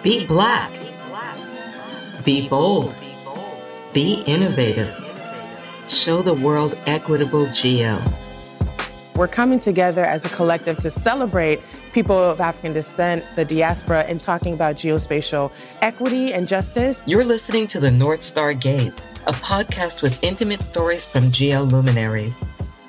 Be black. Be bold. Be innovative. Show the world equitable geo. We're coming together as a collective to celebrate people of African descent, the diaspora, and talking about geospatial equity and justice. You're listening to The North Star Gaze, a podcast with intimate stories from geo luminaries.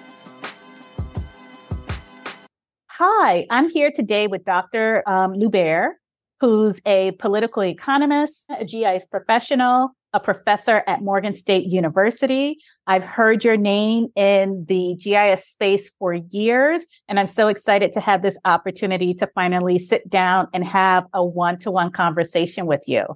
Hi, I'm here today with Dr. Loubert, who's a political economist, a GIS professional, a professor at Morgan State University. I've heard your name in the GIS space for years, and I'm so excited to have this opportunity to finally sit down and have a one-to-one conversation with you.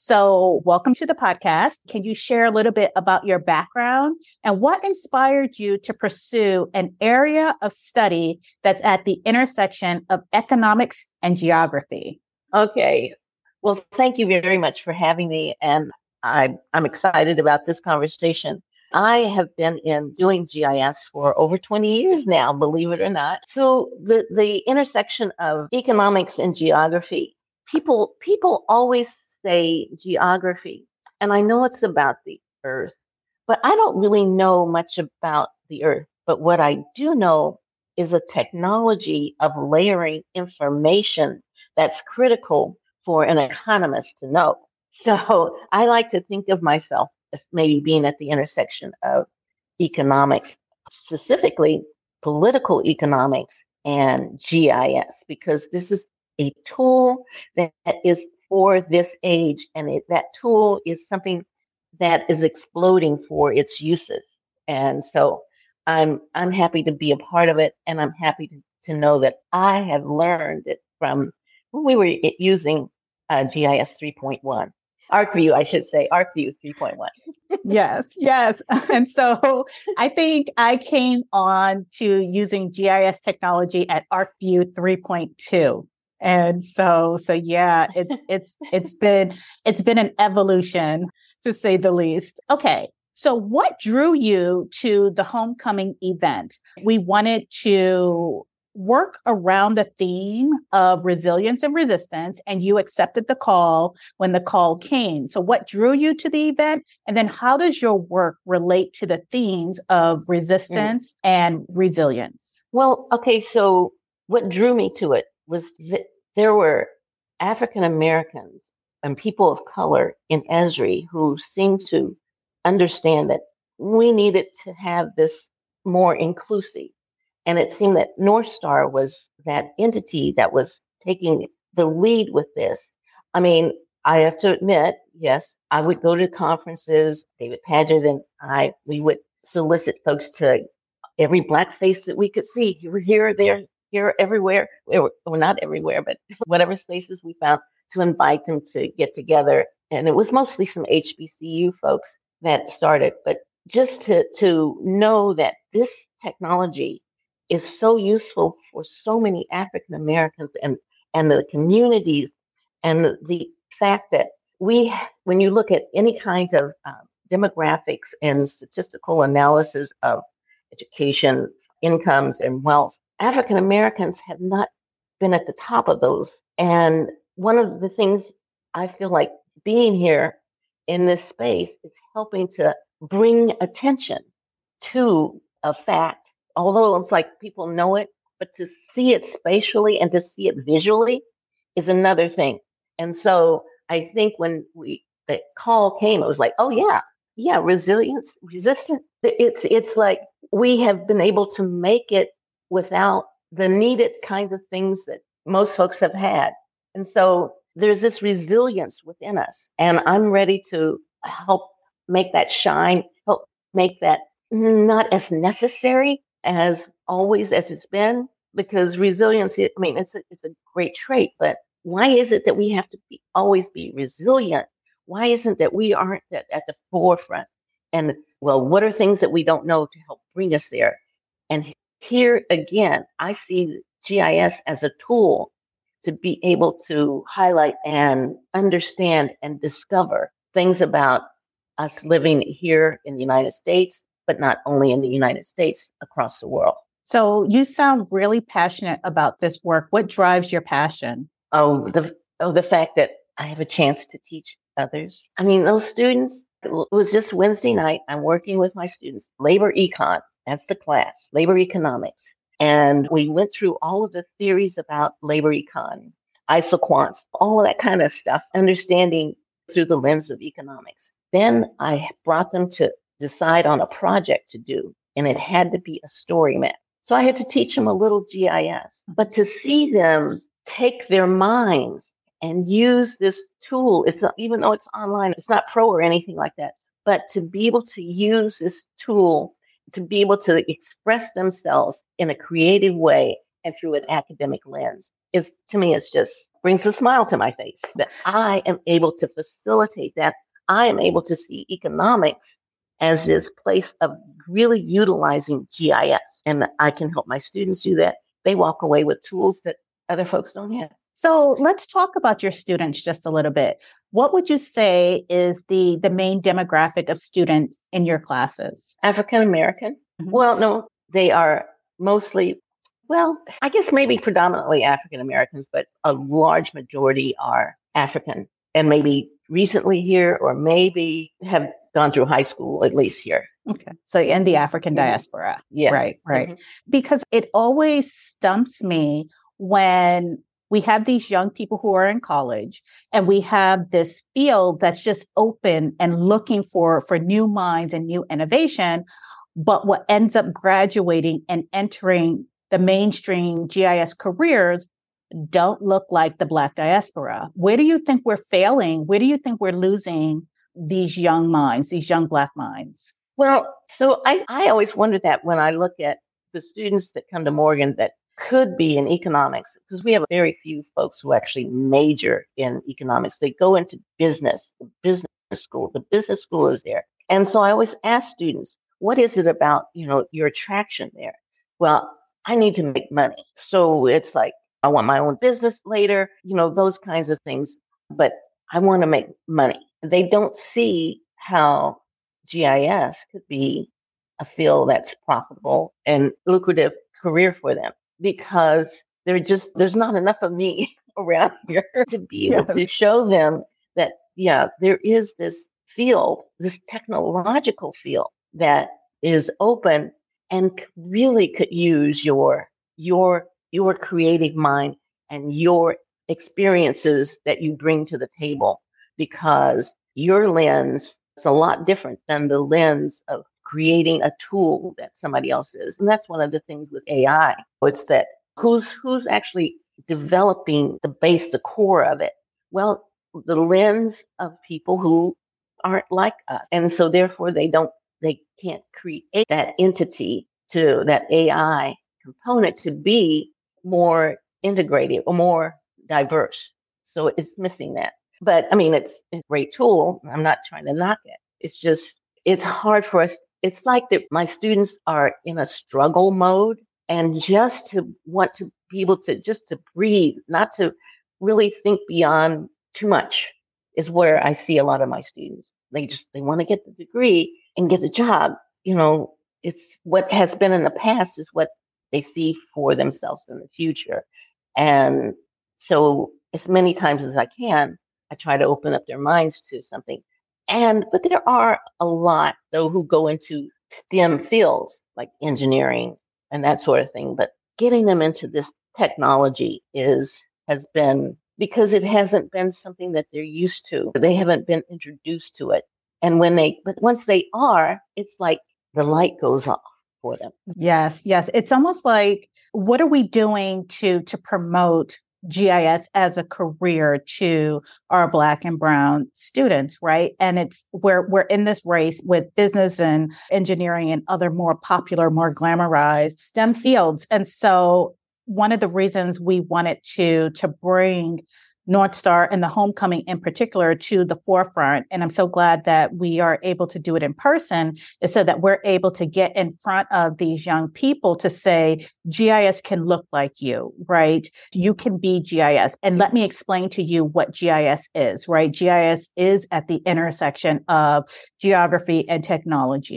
So welcome to the podcast. Can you share a little bit about your background and what inspired you to pursue an area of study that's at the intersection of economics and geography? Okay. Well, thank you very much for having me. And I'm excited about this conversation. I have been doing GIS for over 20 years now, believe it or not. So the intersection of economics and geography, people always say geography, and I know it's about the earth, but I don't really know much about the earth. But what I do know is a technology of layering information that's critical for an economist to know. So I like to think of myself as maybe being at the intersection of economics, specifically political economics and GIS, because this is a tool that is for this age. And that tool is something that is exploding for its uses. And so I'm happy to be a part of it. And I'm happy to know that I have learned it from when we were using GIS 3.1. ArcView, I should say, ArcView 3.1. Yes. And so I think I came on to using GIS technology at ArcView 3.2. And so yeah, it's been an evolution, to say the least. Okay. So what drew you to the homecoming event? We wanted to work around the theme of resilience and resistance, and you accepted the call when the call came. So what drew you to the event? And then how does your work relate to the themes of resistance and resilience? Well, okay, so what drew me to it was that there were African Americans and people of color in Esri who seemed to understand that we needed to have this more inclusive. And it seemed that North Star was that entity that was taking the lead with this. I mean, I have to admit, yes, I would go to conferences. David Padgett and we would solicit folks to every Black face that we could see. You were here, there, here, everywhere. Well, not everywhere, but whatever spaces we found to invite them to get together. And it was mostly some HBCU folks that started. But just to know that this technology is so useful for so many African Americans and the communities, and the fact that when you look at any kind of demographics and statistical analysis of education, incomes, and wealth, African Americans have not been at the top of those. And one of the things I feel like being here in this space is helping to bring attention to a fact. Although it's like people know it, but to see it spatially and to see it visually is another thing. And so I think when the call came, it was like, oh yeah, resilience, resistant. It's like we have been able to make it without the needed kinds of things that most folks have had. And so there's this resilience within us. And I'm ready to help make that shine, help make that not as necessary as always as it's been, because resilience, I mean, it's a great trait, but why is it that we have to always be resilient? Why isn't that we aren't at the forefront? And well, what are things that we don't know to help bring us there? And here again, I see GIS as a tool to be able to highlight and understand and discover things about us living here in the United States, but not only in the United States, across the world. So you sound really passionate about this work. What drives your passion? The fact that I have a chance to teach others. I mean, those students, it was just Wednesday night. I'm working with my students, labor econ. That's the class, labor economics. And we went through all of the theories about labor econ, isoquants, all of that kind of stuff, understanding through the lens of economics. Then I brought them to decide on a project to do, and it had to be a story map. So I had to teach them a little GIS, but to see them take their minds and use this tool, it's not, even though it's online, it's not pro or anything like that, but to be able to use this tool to be able to express themselves in a creative way and through an academic lens is, to me, it's just brings a smile to my face that I am able to facilitate that. I am able to see economics as this place of really utilizing GIS, and I can help my students do that. They walk away with tools that other folks don't have. So let's talk about your students just a little bit. What would you say is the main demographic of students in your classes? African American. Mhm. Well, no, they are mostly, well, I guess maybe predominantly African Americans, but a large majority are African and maybe recently here or maybe have gone through high school, at least here. Okay. So in the African Mhm. diaspora. Yes. Right. Mhm. Because it always stumps me when we have these young people who are in college and we have this field that's just open and looking for new minds and new innovation. But what ends up graduating and entering the mainstream GIS careers don't look like the Black diaspora. Where do you think we're failing? Where do you think we're losing these young minds, these young Black minds? Well, so I always wonder that when I look at the students that come to Morgan that could be in economics, because we have very few folks who actually major in economics. They go into business, the business school. The business school is there. And so I always ask students, what is it about, your attraction there? Well, I need to make money. So it's like, I want my own business later, those kinds of things. But I want to make money. They don't see how GIS could be a field that's profitable and lucrative career for them because there's not enough of me around here to be able to show them that, there is this field, this technological field that is open and really could use your creative mind and your experiences that you bring to the table, because your lens is a lot different than the lens of creating a tool that somebody else is. And that's one of the things with AI. It's that who's actually developing the core of it? Well, the lens of people who aren't like us. And so therefore they can't create that entity to that AI component to be more integrated or more diverse. So it's missing that. But I mean, it's a great tool. I'm not trying to knock it. It's just, it's hard for us. It's like that my students are in a struggle mode, and just to want to be able to just to breathe, not to really think beyond too much is where I see a lot of my students. They want to get the degree and get the job. It's what has been in the past is what they see for themselves in the future. And so as many times as I can, I try to open up their minds to something. But there are a lot, though, who go into STEM fields like engineering and that sort of thing. But getting them into this technology has been, because it hasn't been something that they're used to. They haven't been introduced to it. And but once they are, it's like the light goes off for them. Yes. It's almost like, what are we doing to promote GIS as a career to our Black and Brown students, right? And we're in this race with business and engineering and other more popular, more glamorized STEM fields. And so one of the reasons we wanted to bring North Star and the homecoming in particular to the forefront, and I'm so glad that we are able to do it in person, is so that we're able to get in front of these young people to say, GIS can look like you, right? You can be GIS. And let me explain to you what GIS is, right? GIS is at the intersection of geography and technology.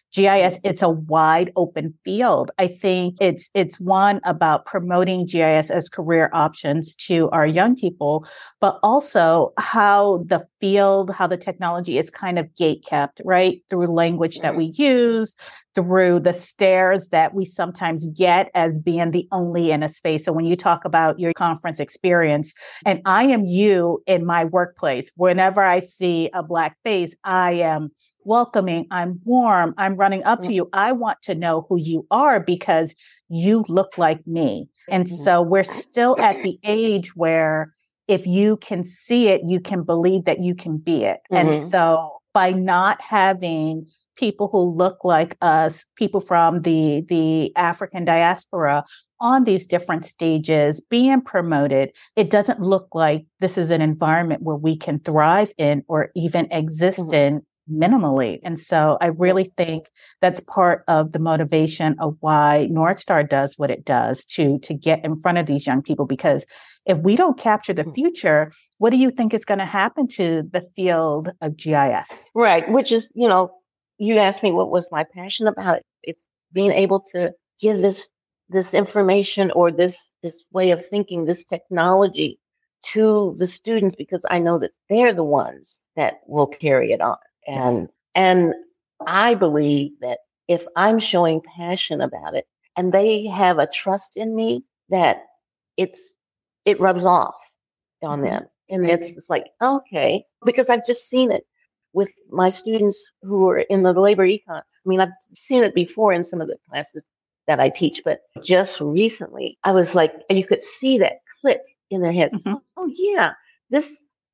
GIS, it's a wide open field. I think it's one about promoting GIS as career options to our young people, but also how the field, how the technology is kind of gate kept, right? Through language that we use, through the stares that we sometimes get as being the only in a space. So when you talk about your conference experience, and I am you in my workplace, whenever I see a Black face, I am welcoming, I'm warm, I'm running up to you. I want to know who you are because you look like me. And so we're still at the age where if you can see it, you can believe that you can be it. And so by not having people who look like us, people from the African diaspora on these different stages being promoted, it doesn't look like this is an environment where we can thrive in or even exist in minimally. And so I really think that's part of the motivation of why North Star does what it does to get in front of these young people, because if we don't capture the future, what do you think is going to happen to the field of GIS? Right, which is, you asked me what was my passion about it. It's being able to give this information or this way of thinking, this technology to the students, because I know that they're the ones that will carry it on. And I believe that if I'm showing passion about it and they have a trust in me, that it rubs off on them. And it's like, okay, because I've just seen it with my students who are in the labor econ. I mean, I've seen it before in some of the classes that I teach, but just recently I was like, you could see that click in their heads. Oh yeah, this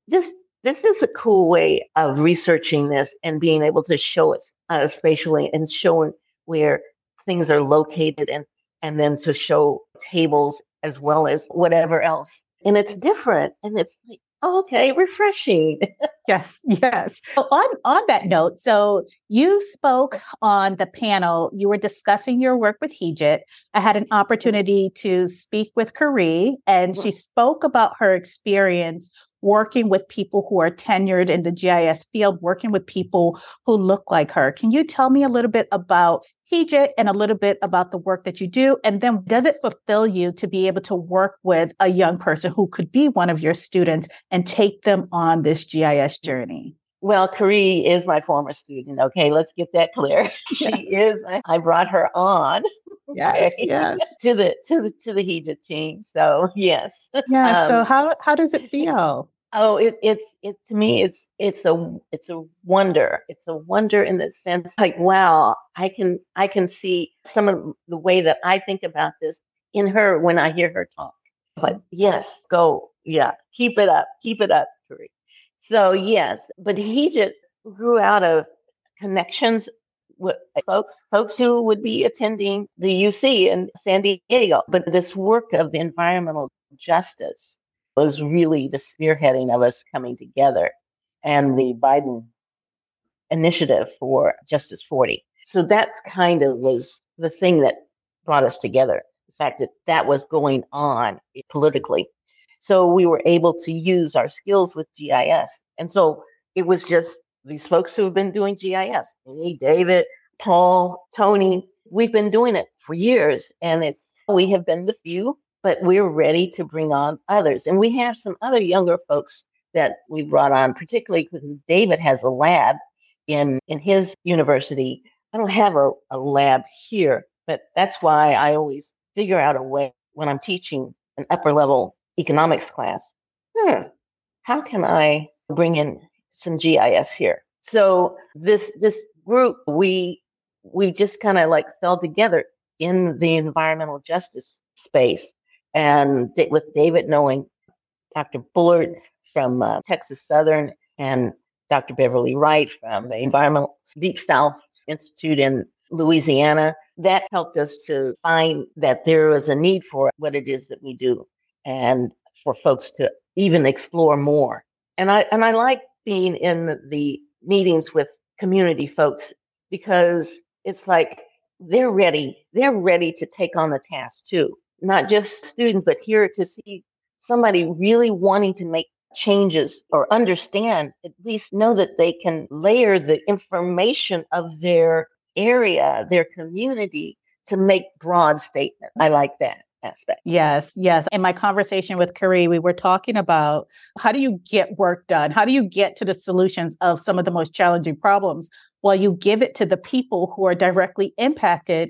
is a cool way of researching this and being able to show it spatially and showing where things are located and then to show tables as well as whatever else. And it's different. And it's like, oh, okay, refreshing. Yes. So on that note, so you spoke on the panel, you were discussing your work with Hijit. I had an opportunity to speak with Kari, and she spoke about her experience working with people who are tenured in the GIS field, working with people who look like her. Can you tell me a little bit about Hijit and a little bit about the work that you do? And then does it fulfill you to be able to work with a young person who could be one of your students and take them on this GIS journey? Well, Kari is my former student. Okay, let's get that clear. She is. I brought her on. Yes. To the Hijit team. So yes. Yeah. So how does it feel? Oh, it's to me, it's a wonder. It's a wonder in the sense like, wow, I can see some of the way that I think about this in her when I hear her talk. It's like, yes, go, yeah, keep it up, Kari. So yes, but he just grew out of connections with folks who would be attending the UC in San Diego. But this work of the environmental justice was really the spearheading of us coming together, and the Biden initiative for Justice 40. So that kind of was the thing that brought us together, the fact that was going on politically. So we were able to use our skills with GIS. And so it was just these folks who have been doing GIS, me, David, Paul, Tony, we've been doing it for years, and we have been the few, but we're ready to bring on others. And we have some other younger folks that we brought on, particularly because David has a lab in his university. I don't have a lab here, but that's why I always figure out a way when I'm teaching an upper level economics class. How can I bring in some GIS here? So this group, we just kind of like fell together in the environmental justice space. And with David knowing Dr. Bullard from Texas Southern and Dr. Beverly Wright from the Environmental Deep South Institute in Louisiana, that helped us to find that there was a need for what it is that we do and for folks to even explore more. And I like being in the meetings with community folks because it's like they're ready to take on the task too. Not just students, but here to see somebody really wanting to make changes or understand, at least know that they can layer the information of their area, their community, to make broad statements. I like that aspect. Yes, yes. In my conversation with Carrie, we were talking about how do you get work done? How do you get to the solutions of some of the most challenging problems? Well, you give it to the people who are directly impacted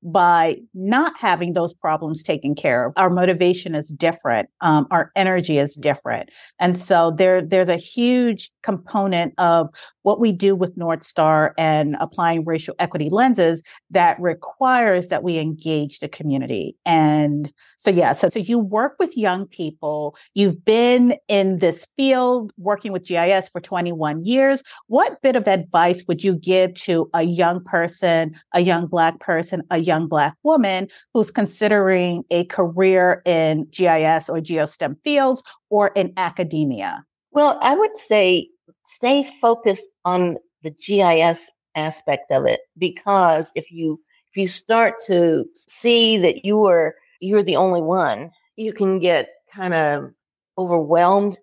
by not having those problems taken care of. Our motivation is different. Our energy is different. And so there's a huge component of what we do with North Star and applying racial equity lenses that requires that we engage the community. And so you work with young people. You've been in this field working with GIS for 21 years. What bit of advice would you give to a young person, a young Black person, a young Black woman who's considering a career in GIS or geostem fields or in academia? Well, I would say stay focused on the GIS aspect of it, because if you start to see that you're the only one, you can get kind of overwhelmed,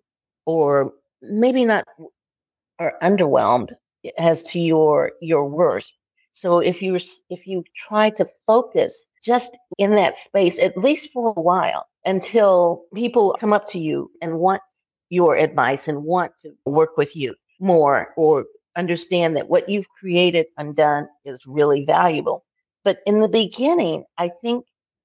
or maybe not, or underwhelmed as to your worst. So if you try to focus just in that space, at least for a while, until people come up to you and want your advice and want to work with you more, or understand that what you've created and done is really valuable. But in the beginning, I think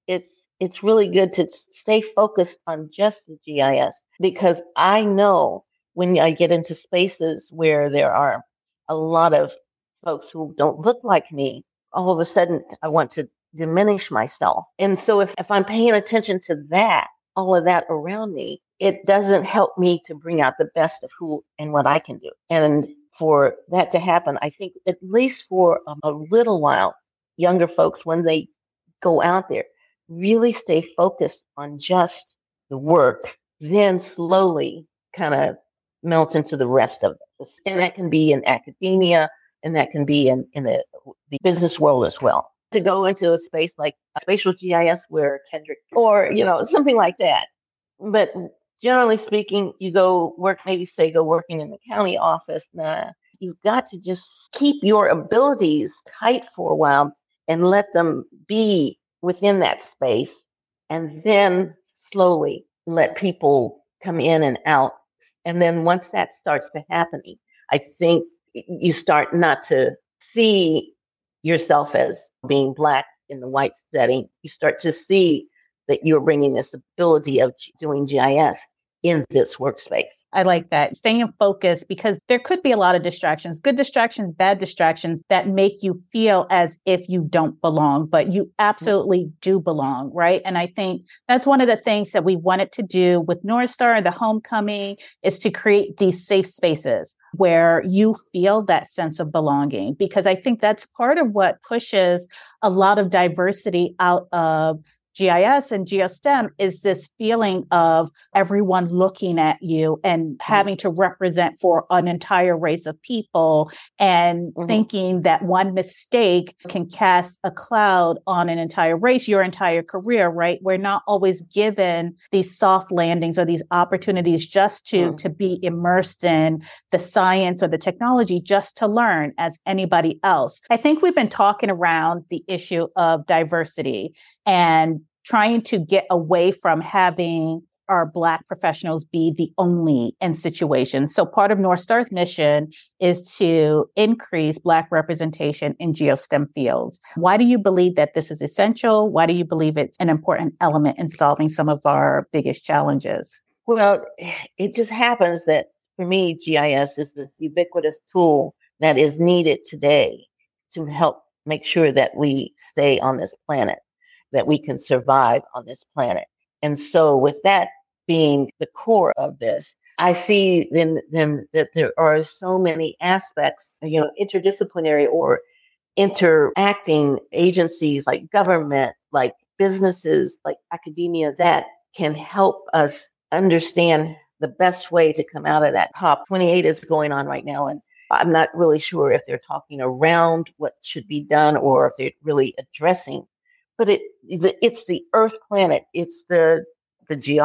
it's really good to stay focused on just the GIS, because I know when I get into spaces where there are a lot of folks who don't look like me, all of a sudden I want to diminish myself. And so if I'm paying attention to that, all of that around me, it doesn't help me to bring out the best of who and what I can do. And for that to happen, I think at least for a little while, younger folks, when they go out there, really stay focused on just the work, then slowly kind of melt into the rest of it. And that can be in academia, and that can be in the business world as well. To go into a space like spatial GIS where Kendrick, or, something like that. But generally speaking, you go working in the county office. You've got to just keep your abilities tight for a while and let them be within that space, and then slowly let people come in and out. And then once that starts to happen, I think you start not to see yourself as being Black in the white setting. You start to see that you're bringing this ability of doing GIS in this workspace. I like that. Staying focused, because there could be a lot of distractions, good distractions, bad distractions, that make you feel as if you don't belong, but you absolutely do belong, right? And I think that's one of the things that we wanted to do with North Star and the Homecoming, is to create these safe spaces where you feel that sense of belonging, because I think that's part of what pushes a lot of diversity out of GIS and geostem, is this feeling of everyone looking at you and having to represent for an entire race of people, and thinking that one mistake can cast a cloud on an entire race, your entire career, right? We're not always given these soft landings or these opportunities just to be immersed in the science or the technology, just to learn as anybody else. I think we've been talking around the issue of diversity and trying to get away from having our Black professionals be the only in situations. So part of North Star's mission is to increase Black representation in geostem fields. Why do you believe that this is essential? Why do you believe it's an important element in solving some of our biggest challenges? Well, it just happens that for me, GIS is this ubiquitous tool that is needed today to help make sure that we stay on this planet, that we can survive on this planet. And so with that being the core of this, I see then that there are so many aspects, interdisciplinary or interacting agencies like government, like businesses, like academia, that can help us understand the best way to come out of that. COP28 is going on right now, and I'm not really sure if they're talking around what should be done or if they're really addressing. But it's the Earth planet. It's the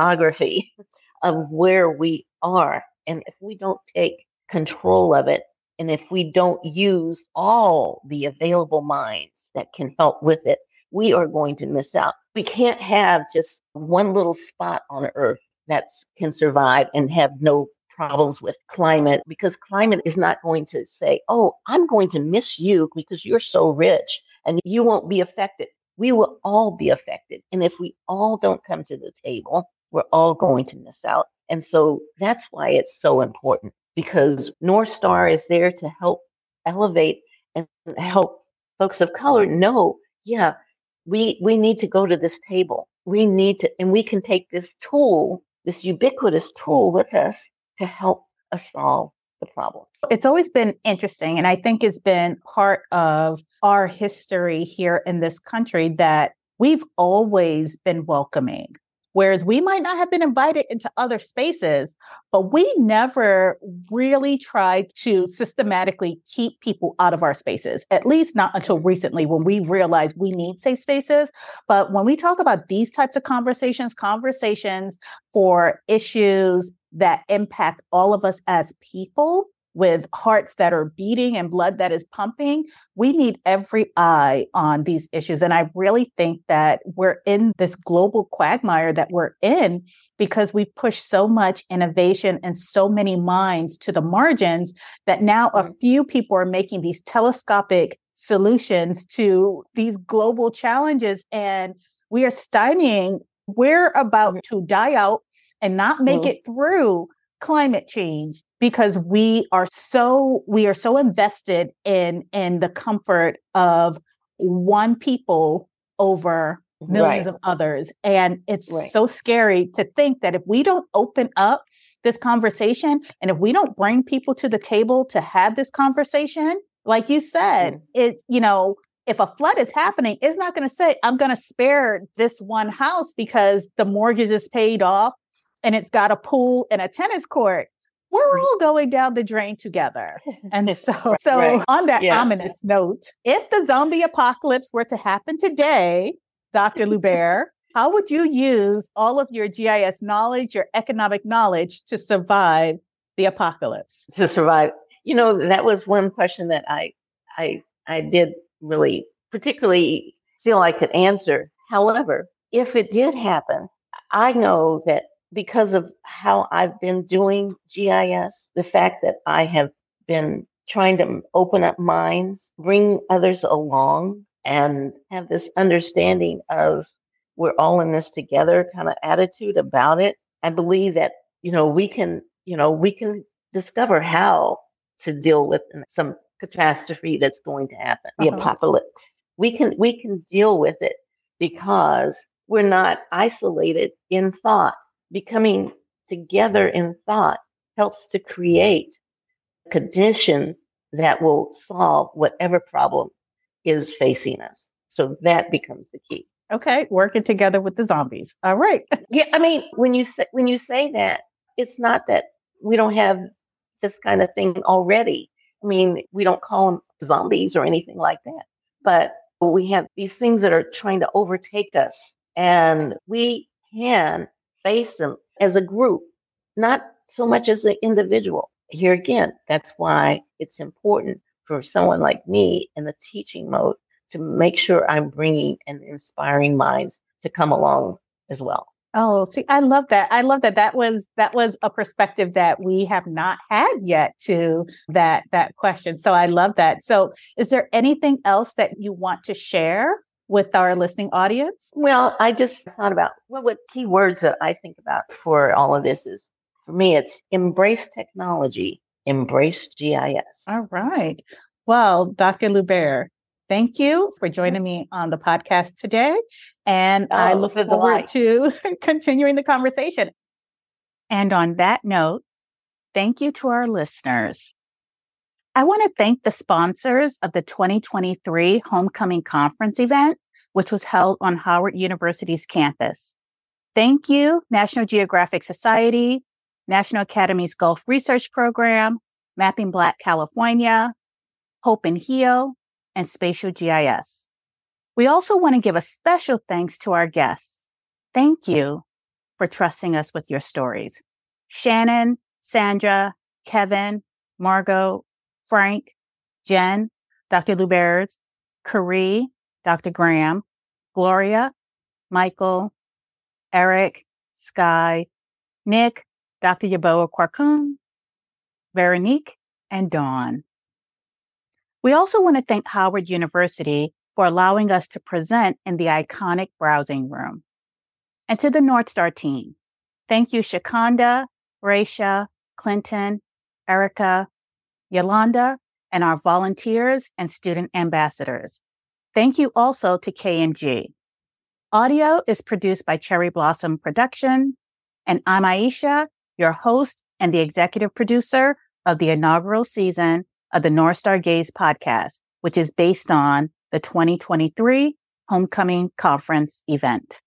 geography of where we are. And if we don't take control of it And if we don't use all the available minds that can help with it, we are going to miss out. We can't have just one little spot on Earth that can survive and have no problems with climate, because climate is not going to say, oh, I'm going to miss you because you're so rich and you won't be affected. We will all be affected. And if we all don't come to the table, we're all going to miss out. And so that's why it's so important, because North Star is there to help elevate and help folks of color know, yeah, we need to go to this table. We need to, and we can take this tool, this ubiquitous tool with us to help us solve the problem. It's always been interesting, and I think it's been part of our history here in this country that we've always been welcoming. Whereas we might not have been invited into other spaces, but we never really tried to systematically keep people out of our spaces, at least not until recently when we realized we need safe spaces. But when we talk about these types of conversations for issues that impact all of us as people, with hearts that are beating and blood that is pumping, we need every eye on these issues. And I really think that we're in this global quagmire that we're in because we've pushed so much innovation and so many minds to the margins that now a few people are making these telescopic solutions to these global challenges. And we are stymieing, we're about to die out and not make it through climate change because we are so invested in the comfort of one people over millions of others. And it's so scary to think that if we don't open up this conversation and if we don't bring people to the table to have this conversation, like you said, it's, if a flood is happening, it's not going to say, I'm going to spare this one house because the mortgage is paid off and it's got a pool and a tennis court. We're all going down the drain together. And so on that ominous note, if the zombie apocalypse were to happen today, Dr. Loubert, how would you use all of your GIS knowledge, your economic knowledge to survive the apocalypse? To survive. That was one question that I did really particularly feel I could answer. However, if it did happen, I know that because of how I've been doing GIS, the fact that I have been trying to open up minds, bring others along, and have this understanding of we're all in this together kind of attitude about it, I believe that, we can discover how to deal with some catastrophe that's going to happen, the apocalypse. We can deal with it because we're not isolated in thought. Becoming together in thought helps to create a condition that will solve whatever problem is facing us. So that becomes the key. Okay, working together with the zombies. All right. Yeah, I mean, when you say that, it's not that we don't have this kind of thing already. I mean, we don't call them zombies or anything like that, but we have these things that are trying to overtake us, and we can face them as a group, not so much as an individual. Here again, that's why it's important for someone like me in the teaching mode to make sure I'm bringing and inspiring minds to come along as well. Oh, see, I love that. That was a perspective that we have not had yet to that question. So I love that. So is there anything else that you want to share with our listening audience? Well, I just thought about what key words that I think about for all of this is, for me, it's embrace technology, embrace GIS. All right. Well, Dr. Loubert, thank you for joining me on the podcast today. And I look forward to continuing the conversation. And on that note, thank you to our listeners. I want to thank the sponsors of the 2023 Homecoming Conference event, which was held on Howard University's campus. Thank you, National Geographic Society, National Academy's Gulf Research Program, Mapping Black California, Hope and Heal, and Spatial GIS. We also want to give a special thanks to our guests. Thank you for trusting us with your stories. Shannon, Sandra, Kevin, Margot, Frank, Jen, Dr. Luberz, Carrie, Dr. Graham, Gloria, Michael, Eric, Sky, Nick, Dr. Yaboa Kwarkum, Veronique, and Dawn. We also want to thank Howard University for allowing us to present in the iconic browsing room. And to the North Star team, thank you, Shakanda, Raisha, Clinton, Erica, Yolanda, and our volunteers and student ambassadors. Thank you also to KMG. Audio is produced by Cherry Blossom Production, and I'm Aisha, your host and the executive producer of the inaugural season of the North Star Gaze podcast, which is based on the 2023 Homecoming Conference event.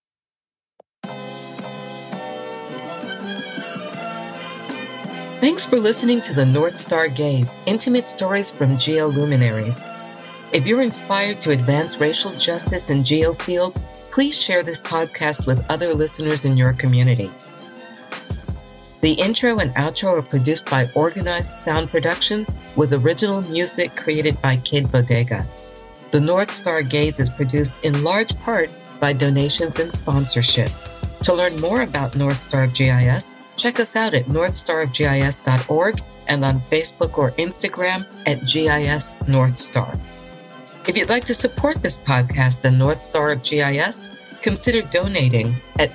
Thanks for listening to the North Star Gaze, intimate stories from geoluminaries. If you're inspired to advance racial justice in geo fields, please share this podcast with other listeners in your community. The intro and outro are produced by Organized Sound Productions with original music created by Kid Bodega. The North Star Gaze is produced in large part by donations and sponsorship. To learn more about North Star of GIS, check us out at northstarofgis.org and on Facebook or Instagram at GIS North Star. If you'd like to support this podcast and North Star of GIS, consider donating at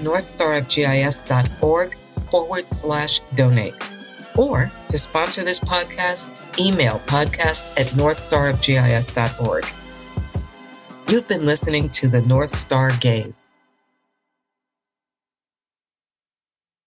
northstarofgis.org/donate. Or to sponsor this podcast, email podcast@northstarofgis.org. You've been listening to the North Star Gaze.